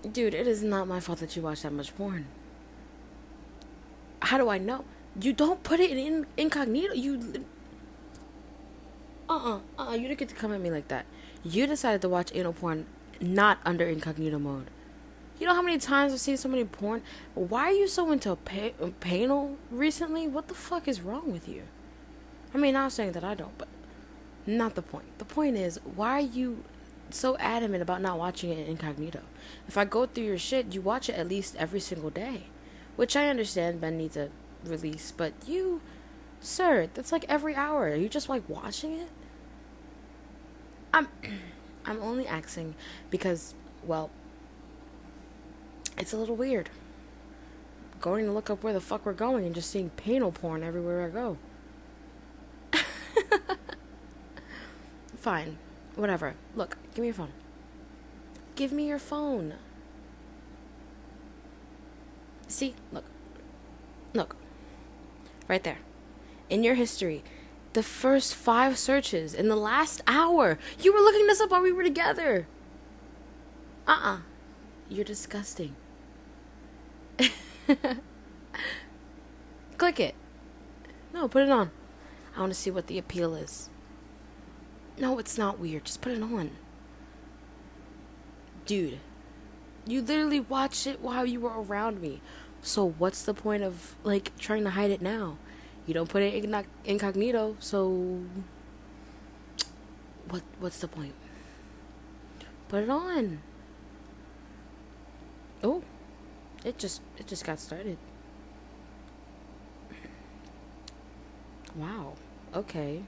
Dude, it is not my fault that you watch that much porn. How do I know? You don't put it in incognito. You didn't get to come at me like that. You decided to watch anal porn not under incognito mode. You know how many times I've seen so many porn? Why are you so into panel recently? What the fuck is wrong with you? I mean, I'm saying that I don't, but not the point. The point is, why are you so adamant about not watching it incognito? If I go through your shit, you watch it at least every single day. Which I understand Ben needs a release, but you, sir, that's like every hour. Are you just like watching it? I'm I'm only asking because, well, it's a little weird. Going to look up where the fuck we're going and just seeing panel porn everywhere I go. Fine. Whatever. Look, give me your phone. Give me your phone. See, look. Look. Right there. In your history, the first 5 searches in the last hour. You were looking this up while we were together. You're disgusting. Click it. No, put it on. I want to see what the appeal is. No, it's not weird. Just put it on. Dude, you literally watched it while you were around me. So what's the point of, like, trying to hide it now? You don't put it incognito, so what's the point? Put it on. Oh, it just got started. Wow. Okay.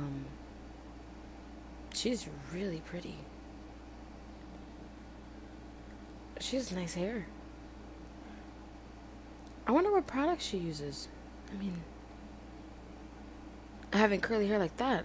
She's really pretty. She has nice hair. I wonder what product she uses. I mean, having curly hair like that,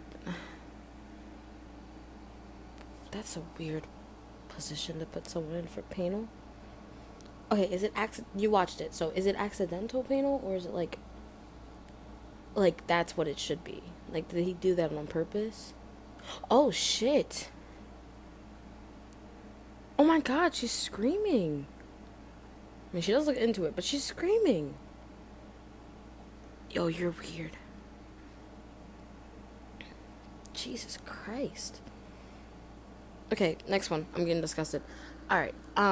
that's a weird position to put someone in for panel. Okay, is it you watched it, so is it accidental panel, or is it like that's what it should be? Like, did he do that on purpose? Oh shit. Oh my god, she's screaming. I mean, she does look into it, but she's screaming. Yo, you're weird. Jesus Christ. Okay, next one. I'm getting disgusted. Alright,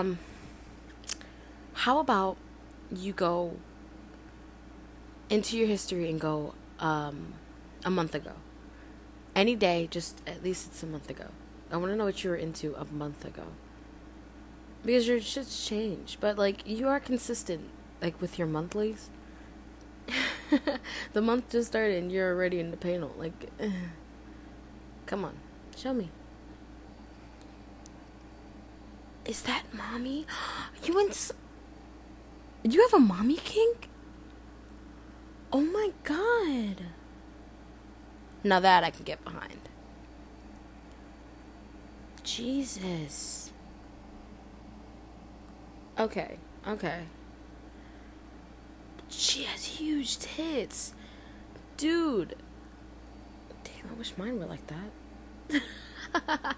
how about you go into your history and go, a month ago. Any day, just at least it's a month ago. I want to know what you were into a month ago. Because your shit's changed. But, like, you are consistent, like, with your monthlies. The month just started and you're already in the panel. Like, come on. Show me. Is that mommy? You have a mommy kink? Oh my god. Now that I can get behind. Jesus. Okay. She has huge tits. Dude. Damn, I wish mine were like that.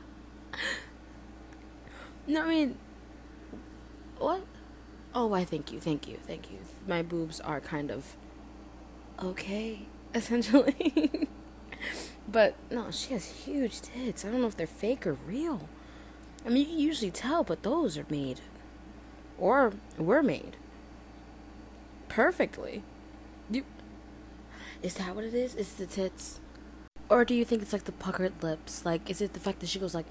No, I mean, what? Oh, I thank you. My boobs are kind of okay, essentially. But, no, she has huge tits. I don't know if they're fake or real. I mean, you can usually tell, but those are made. Or were made. Perfectly. Is that what it is? Is the tits? Or do you think it's like the puckered lips? Like, is it the fact that she goes like,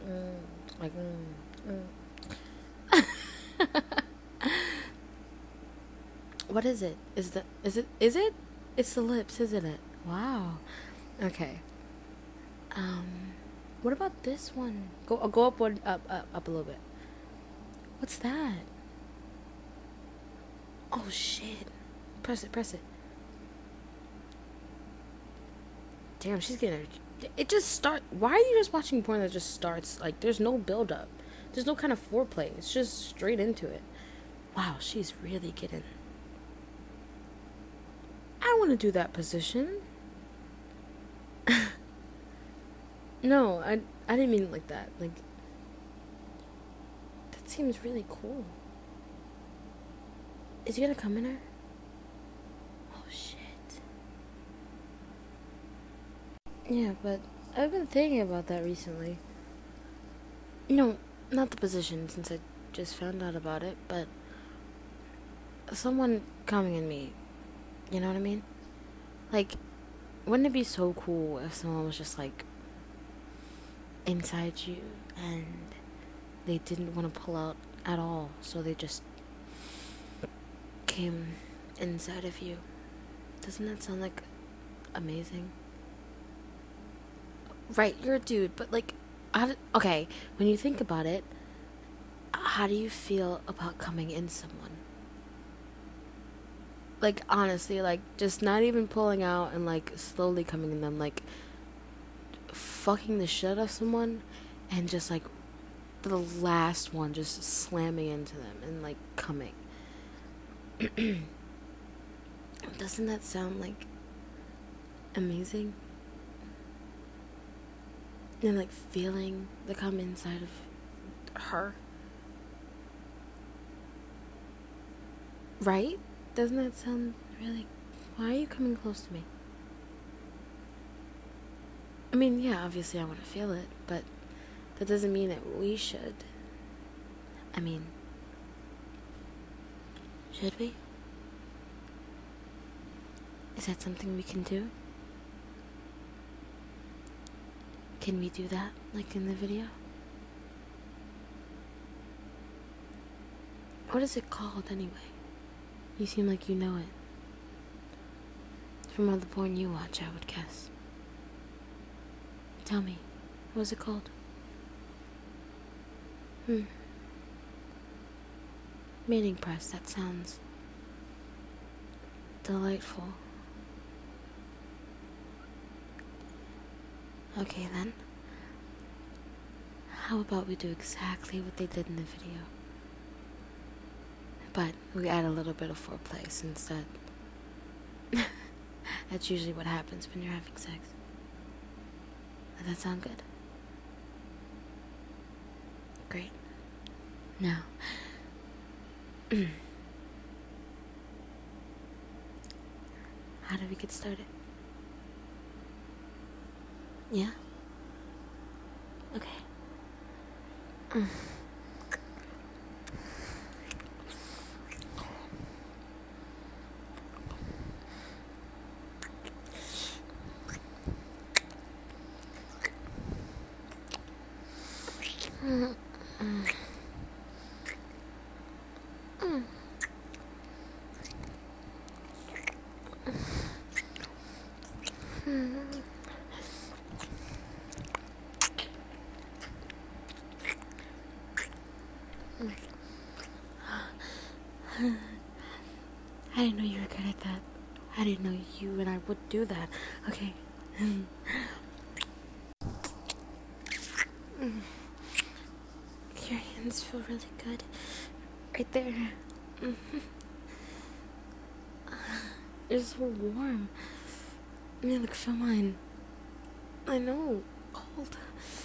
What is it? Is it? It's the lips, isn't it? Wow. Okay. What about this one? Go up one, up a little bit. What's that? Oh shit. Press it. Damn, she's getting it just start. Why are you just watching porn that just starts? Like, there's no build up. There's no kind of foreplay. It's just straight into it. Wow, she's really getting. I want to do that position. No, I didn't mean it like that. Like, that seems really cool. Is he gonna come in her? Oh, shit. Yeah, but I've been thinking about that recently. No, not the position, since I just found out about it, but someone coming in me. You know what I mean? Like, wouldn't it be so cool if someone was just, like, inside you and they didn't want to pull out at all, so they just came inside of you? Doesn't that sound like amazing? Right, you're a dude, but like, okay, when you think about it, how do you feel about coming in someone? Like, honestly, like, just not even pulling out and like slowly coming in them, like fucking the shit out of someone and just like the last one just slamming into them and like coming. Doesn't that sound like amazing? And like feeling the cum inside of her. Right? Doesn't that sound really... Why are you coming close to me? I mean, yeah, obviously I want to feel it, but that doesn't mean that we should. I mean, should we? Is that something we can do? Can we do that, like in the video? What is it called, anyway? You seem like you know it. From all the porn you watch, I would guess. Tell me, what is it called? Mating press, that sounds delightful. Okay then. How about we do exactly what they did in the video? But we add a little bit of foreplay since that's usually what happens when you're having sex. Does that sound good? Great. Now, how do we get started? Yeah? Okay. I didn't know you were good at that. I didn't know you and I would do that. Okay. Your hands feel really good. Right there. You're so warm. Yeah, look, feel mine. I know. Cold.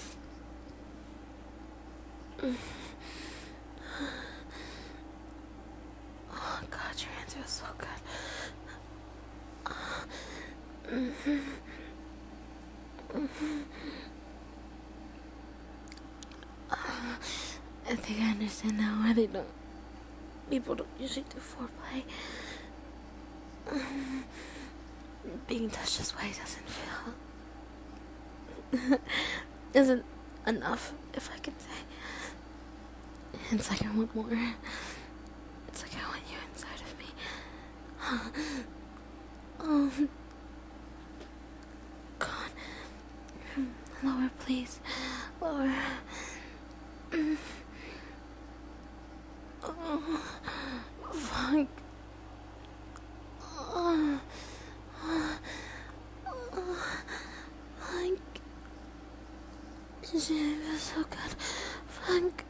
Oh, God, your hands feel so good. I think I understand now why people don't usually do foreplay. Being touched this way isn't enough, if I can say. It's like I want more. It's like I want you inside of me. God. Lower, please. Lower. Fuck. Shit, it feels so good. Fuck.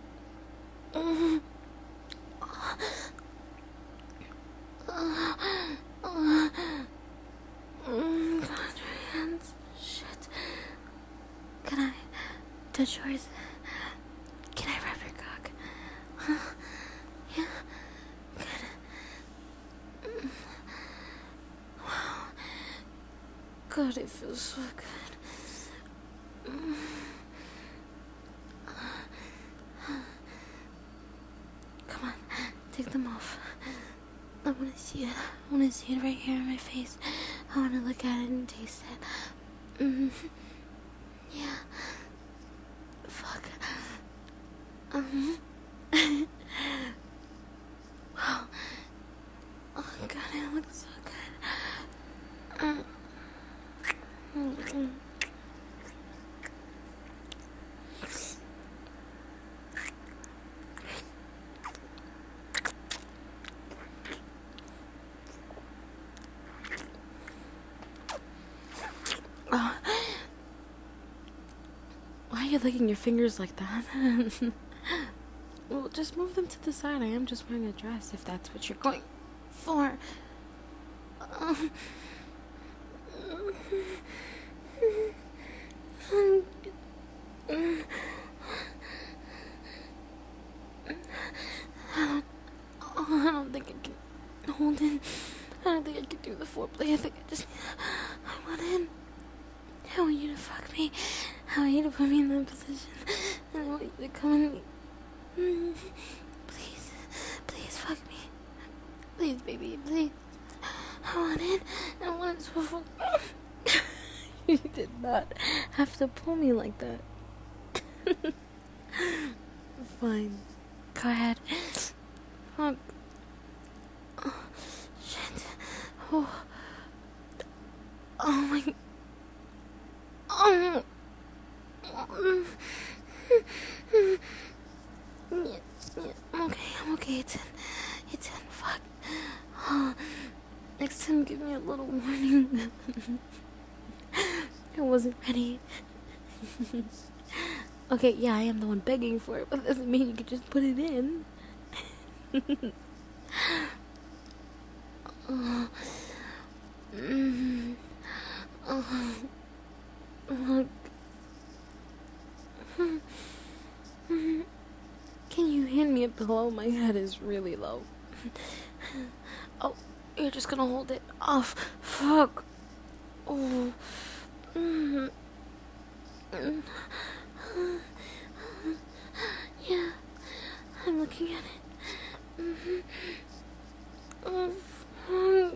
God, your hands. Shit. Can I touch yours? Can I rub your cock? Yeah. Good. God, it feels so good. Come on, take them off. I want to see it. I want to see it right here on my face. I want to look at it and taste it. Yeah. Fuck. Wow. Oh God, it looks so good. Why are you licking your fingers like that? Well, just move them to the side. I am just wearing a dress if that's what you're going for. I don't think I can hold it. I don't think I can do the foreplay. I think I want in. I want you to fuck me. I want you to put me in that position. And I want you to come in. Please. Please fuck me. Please, baby. Please. I want in. I want it so fuck. You did not have to pull me like that. Fine. Go ahead. Fuck. Oh, shit. Oh. Oh my. Oh. Yeah, I'm okay, it's in, fuck. Oh, next time give me a little warning. I wasn't ready. Okay, yeah, I am the one begging for it, but that doesn't mean you could just put it in. Can you hand me a pillow? My head is really low. Oh, you're just gonna hold it off. Fuck. Oh. Yeah, I'm looking at it. Oh, fuck.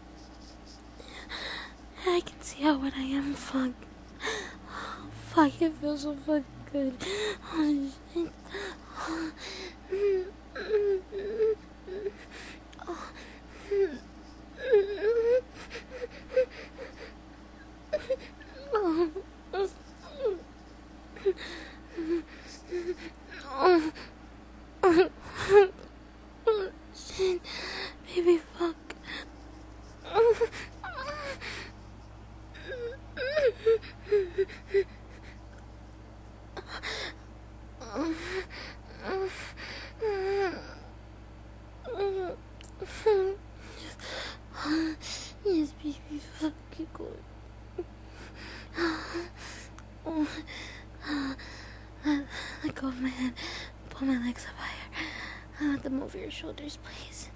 I can see how wet I am. Fuck. Oh, fuck, it feels so fucking good. Oh, shit. Shit, baby, fuck. Yes, baby, fuck, keep going. Let go of my head. Pull my legs up higher. Let them over your shoulders, please.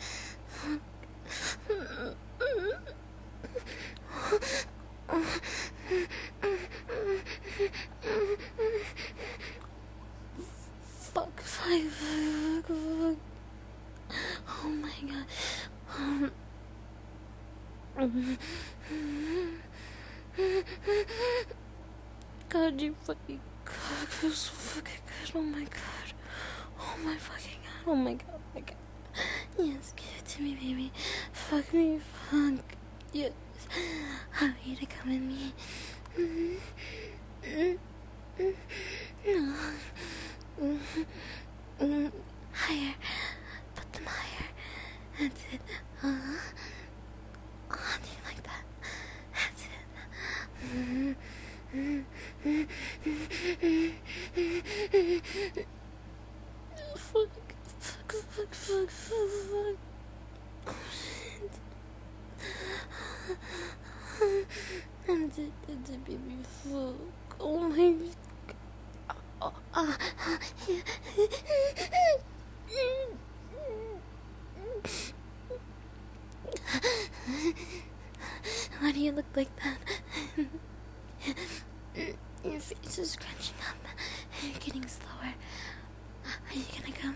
Fuck. Oh my god. God, you fucking God, feels so fucking good. Oh my god. Oh my fucking god. Oh my god. Oh my god. Yes, give it to me, baby. Fuck me, fuck. Yes. I want you to come in me. Higher. Put them higher. That's it. Do you like that? That's it. Fuck. Oh, shit. That's it, baby. Fuck. Oh my god. Why do you look like that? Your face is crunching up and you're getting slower. Are you gonna come?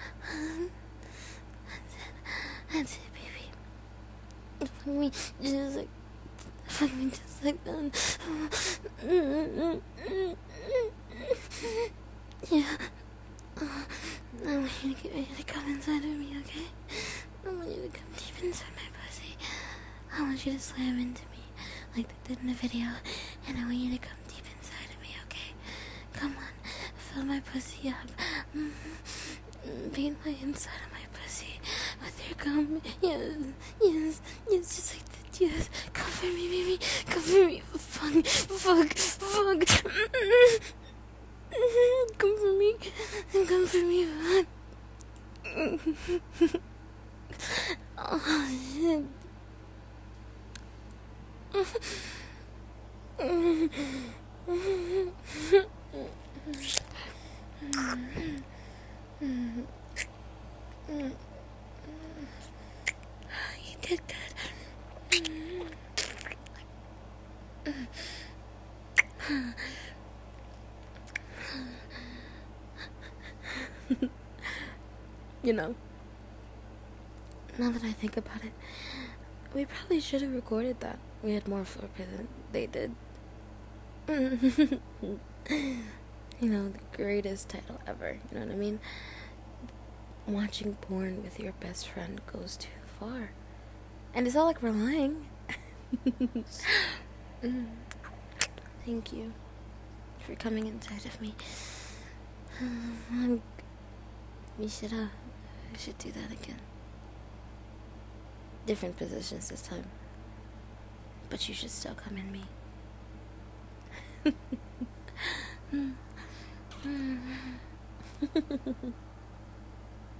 That's it, baby. Fuck me just like that. Yeah. I want you to get ready to come inside of me, okay? I want you to come deep inside my pussy. I want you to slam into me like they did in the video. And I want you to come deep inside of me, okay? Come on. Fill my pussy up. Paint my inside of my pussy with your cum. Yes, just like that. Yes, come for me, baby. Come for me. Fuck. Come for me. Come for me. Oh, shit. You did good. You know, Now that I think about it, we probably should have recorded that. We had more foreplay than they did. You know, the greatest title ever. You know what I mean? Watching porn with your best friend goes too far. And it's not like we're lying. Thank you for coming inside of me. We should do that again. Different positions this time. But you should still come in me.